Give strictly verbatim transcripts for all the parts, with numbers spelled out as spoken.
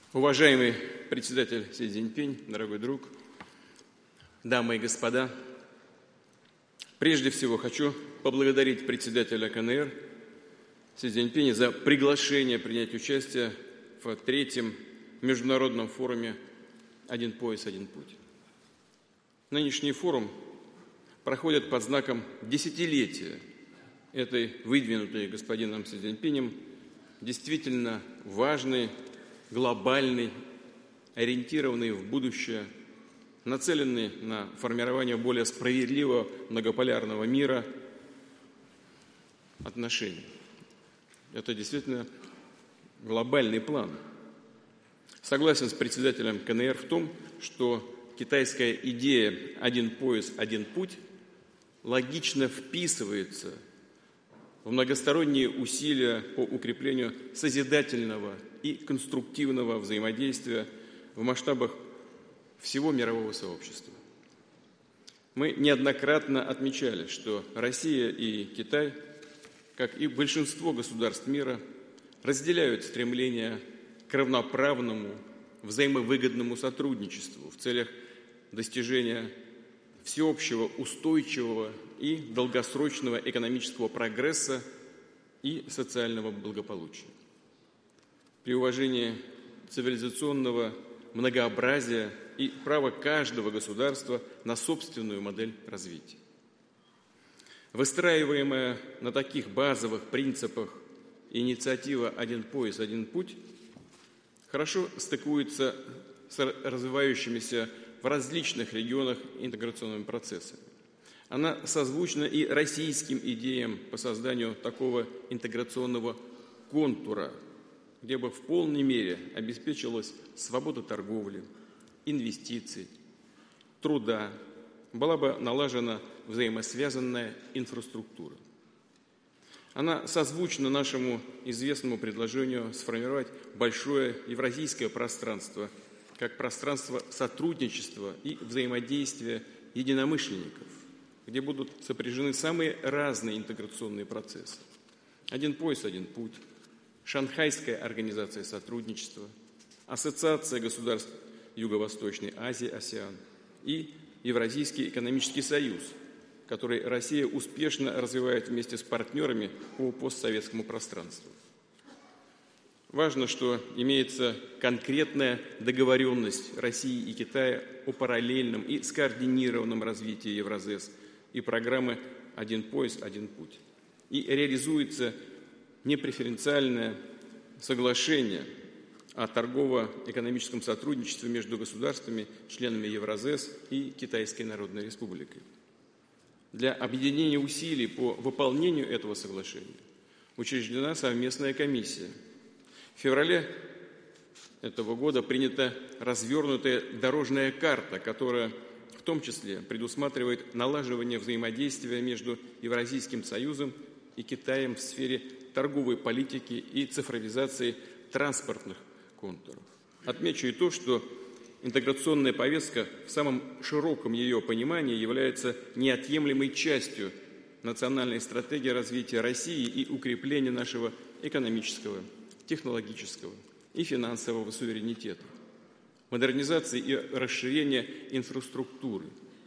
Уважаемый председатель Си Цзиньпинь, дорогой друг, дамы и господа, прежде всего хочу поблагодарить председателя ка эн эр Си Цзиньпиня за приглашение принять участие в третьем международном форуме «Один пояс, один путь». Нынешний форум проходит под знаком десятилетия этой выдвинутой господином Си Цзиньпинем действительно важной, глобальный, ориентированный в будущее, нацеленный на формирование более справедливого многополярного мира отношений. Это действительно глобальный план. Согласен с председателем ка эн эр в том, что китайская идея «один пояс, один путь» логично вписывается в многосторонние усилия по укреплению созидательного и конструктивного взаимодействия в масштабах всего мирового сообщества. Мы неоднократно отмечали, что Россия и Китай, как и большинство государств мира, разделяют стремление к равноправному, взаимовыгодному сотрудничеству в целях достижения всеобщего устойчивого и долгосрочного экономического прогресса и социального благополучия. При уважении цивилизационного многообразия и права каждого государства на собственную модель развития. Выстраиваемая на таких базовых принципах инициатива «Один пояс, один путь» хорошо стыкуется с развивающимися в различных регионах интеграционными процессами. Она созвучна и российским идеям по созданию такого интеграционного контура, где бы в полной мере обеспечивалась свобода торговли, инвестиций, труда, была бы налажена взаимосвязанная инфраструктура. Она созвучна нашему известному предложению сформировать большое евразийское пространство как пространство сотрудничества и взаимодействия единомышленников, где будут сопряжены самые разные интеграционные процессы. Один пояс, один путь, Шанхайская организация сотрудничества, Ассоциация государств Юго-Восточной Азии, АСЕАН и Евразийский экономический союз, который Россия успешно развивает вместе с партнерами по постсоветскому пространству. Важно, что имеется конкретная договоренность России и Китая о параллельном и скоординированном развитии Евразэс и программы «Один пояс, один путь». И реализуется непреференциальное соглашение о торгово-экономическом сотрудничестве между государствами, членами Евразэс и Китайской Народной Республикой. Для объединения усилий по выполнению этого соглашения учреждена совместная комиссия. В феврале этого года принята развернутая дорожная карта, которая в том числе предусматривает налаживание взаимодействия между Евразийским союзом и Китаем в сфере торговой политики и цифровизации транспортных контуров. Отмечу и то, что интеграционная повестка в самом широком ее понимании является неотъемлемой частью национальной стратегии развития России и укрепления нашего экономического, технологического и финансового суверенитета, модернизации и расширения инфраструктуры.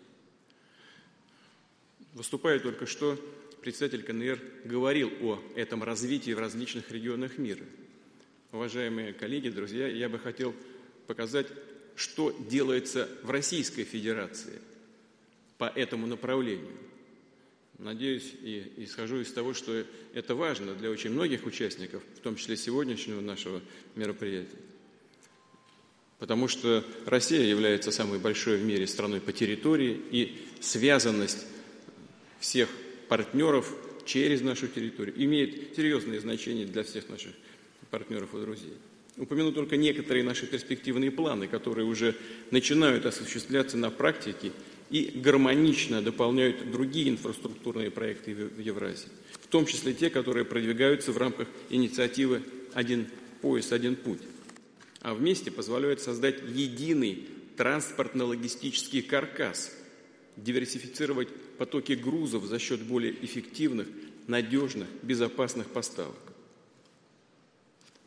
Выступая только что, председатель ка эн эр говорил о этом развитии в различных регионах мира. Уважаемые коллеги, друзья, я бы хотел показать, что делается в Российской Федерации по этому направлению. Надеюсь и исхожу из того, что это важно для очень многих участников, в том числе сегодняшнего нашего мероприятия. Потому что Россия является самой большой в мире страной по территории, и связанность всех партнеров через нашу территорию имеет серьезное значение для всех наших партнеров и друзей. Упомяну только некоторые наши перспективные планы, которые уже начинают осуществляться на практике и гармонично дополняют другие инфраструктурные проекты в Евразии, в том числе те, которые продвигаются в рамках инициативы «Один пояс, один путь», а вместе позволяют создать единый транспортно-логистический каркас, диверсифицировать потоки грузов за счет более эффективных, надежных, безопасных поставок.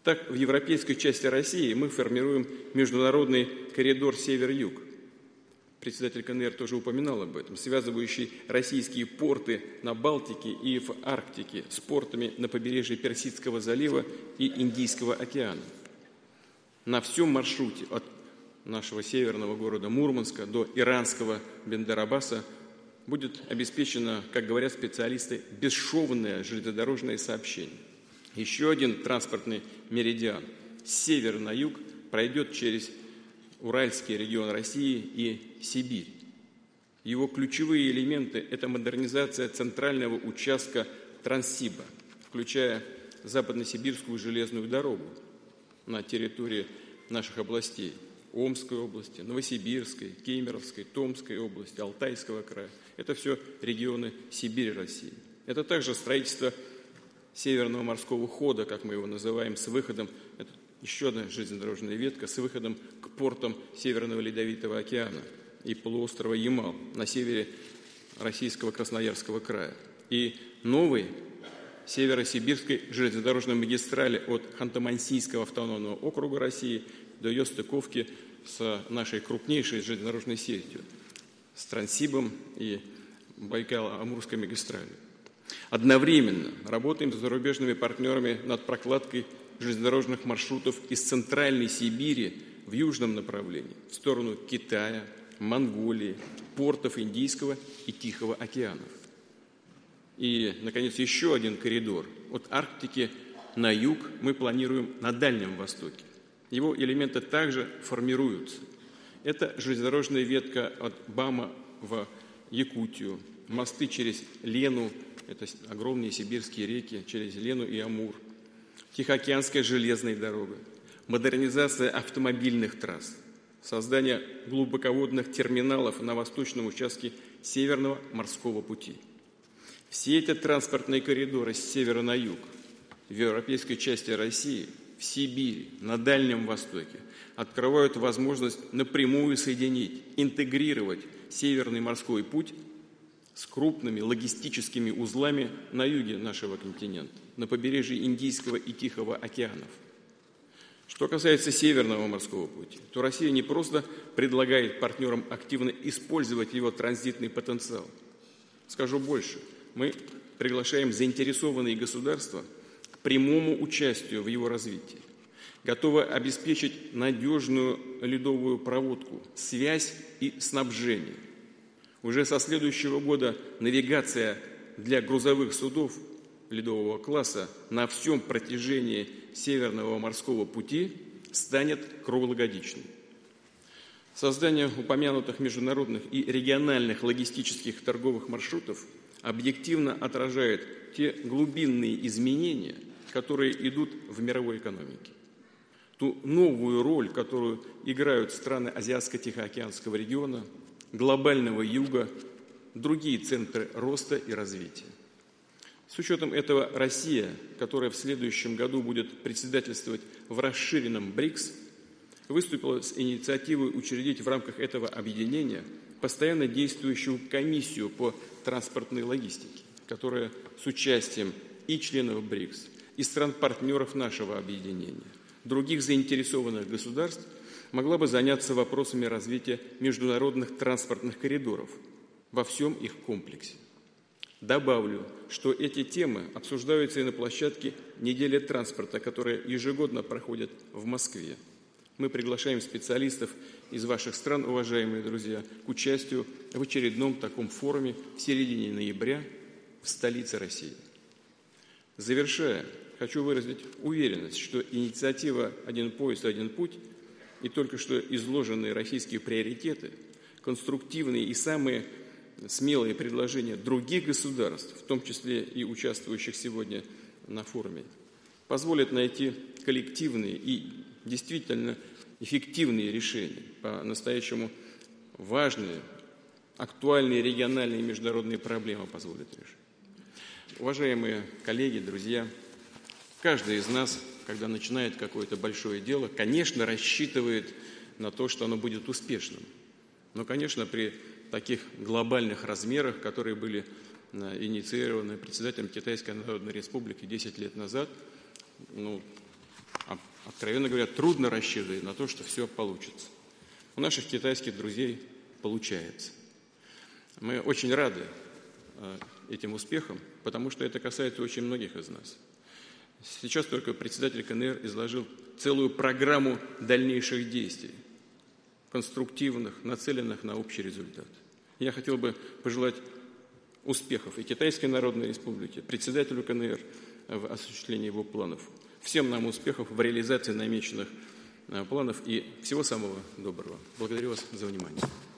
Так, в европейской части России мы формируем международный коридор север-юг. Председатель КНР тоже упоминал об этом, связывающий российские порты на Балтике и в Арктике с портами на побережье Персидского залива и Индийского океана. На всем маршруте от нашего северного города Мурманска до иранского Бендер-Аббаса будет обеспечено, как говорят специалисты, бесшовное железнодорожное сообщение. Еще один транспортный меридиан с севера на юг пройдет через Уральский регион России и Сибирь. Его ключевые элементы – это модернизация центрального участка Транссиба, включая Западносибирскую железную дорогу на территории наших областей – Омской области, Новосибирской, Кемеровской, Томской области, Алтайского края. Это все регионы Сибири России. Это также строительство Северного морского хода, как мы его называем, с выходом, это еще одна железнодорожная ветка, с выходом к портам Северного Ледовитого океана и полуострова Ямал на севере российского Красноярского края. И новой северо-сибирской железнодорожной магистрали от Ханты-Мансийского автономного округа России до ее стыковки с нашей крупнейшей железнодорожной сетью, с Транссибом и Байкало-Амурской магистралью. Одновременно работаем с зарубежными партнерами над прокладкой железнодорожных маршрутов из Центральной Сибири в южном направлении, в сторону Китая, Монголии, портов Индийского и Тихого океанов. И, наконец, еще один коридор. От Арктики на юг мы планируем на Дальнем Востоке. Его элементы также формируются. Это железнодорожная ветка от Бама в Якутию, мосты через Лену, это огромные сибирские реки, через Лену и Амур, Тихоокеанская железная дорога, модернизация автомобильных трасс, создание глубоководных терминалов на восточном участке Северного морского пути. Все эти транспортные коридоры с севера на юг, в европейской части России, в Сибири, на Дальнем Востоке открывают возможность напрямую соединить, интегрировать Северный морской путь с крупными логистическими узлами на юге нашего континента, на побережье Индийского и Тихого океанов. Что касается Северного морского пути, то Россия не просто предлагает партнерам активно использовать его транзитный потенциал. Скажу больше, мы приглашаем заинтересованные государства к прямому участию в его развитии, готовы обеспечить надежную ледовую проводку, связь и снабжение. Уже со следующего года навигация для грузовых судов ледового класса на всем протяжении Северного морского пути станет круглогодичной. Создание упомянутых международных и региональных логистических торговых маршрутов объективно отражает те глубинные изменения, которые идут в мировой экономике. Ту новую роль, которую играют страны Азиатско-Тихоокеанского региона, глобального юга, другие центры роста и развития. С учетом этого Россия, которая в следующем году будет председательствовать в расширенном БРИКС, выступила с инициативой учредить в рамках этого объединения постоянно действующую комиссию по транспортной логистике, которая с участием и членов БРИКС, и стран-партнеров нашего объединения, других заинтересованных государств, могла бы заняться вопросами развития международных транспортных коридоров во всем их комплексе. Добавлю, что эти темы обсуждаются и на площадке «Недели транспорта», которая ежегодно проходит в Москве. Мы приглашаем специалистов из ваших стран, уважаемые друзья, к участию в очередном таком форуме в середине ноября в столице России. Завершая, хочу выразить уверенность, что инициатива «Один поезд, один путь» и только что изложенные российские приоритеты, конструктивные и самые смелые предложения других государств, в том числе и участвующих сегодня на форуме, позволят найти коллективные и действительно эффективные решения по-настоящему важные, актуальные региональные и международные проблемы позволят решить. Уважаемые коллеги, друзья, каждый из нас, когда начинает какое-то большое дело, конечно, рассчитывает на то, что оно будет успешным. Но, конечно, при таких глобальных размерах, которые были инициированы председателем Китайской Народной Республики десять лет назад, ну, откровенно говоря, трудно рассчитывать на то, что все получится. У наших китайских друзей получается. Мы очень рады этим успехам, потому что это касается очень многих из нас. Сейчас только председатель КНР изложил целую программу дальнейших действий, конструктивных, нацеленных на общий результат. Я хотел бы пожелать успехов и Китайской Народной Республике, председателю КНР в осуществлении его планов. Всем нам успехов в реализации намеченных планов и всего самого доброго. Благодарю вас за внимание.